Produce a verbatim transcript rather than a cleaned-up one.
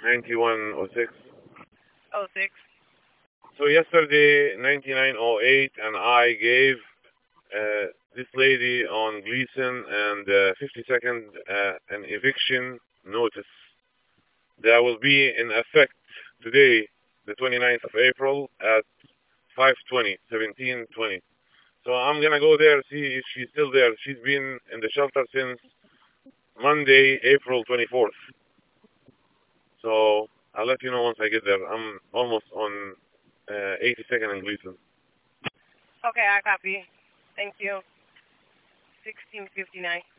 ninety-one oh six. Oh six. So yesterday, ninety-nine oh eight, and I gave uh, this lady on Gleason and uh, fifty second uh, an eviction notice that will be in effect today, the twenty-ninth of April at five twenty, seventeen twenty. So I'm gonna go there see if she's still there. She's been in the shelter since Monday, April twenty-fourth. So I'll let you know once I get there. I'm almost on uh, eighty-second and Gleason. Okay, I copy. Thank you. sixteen fifty-nine.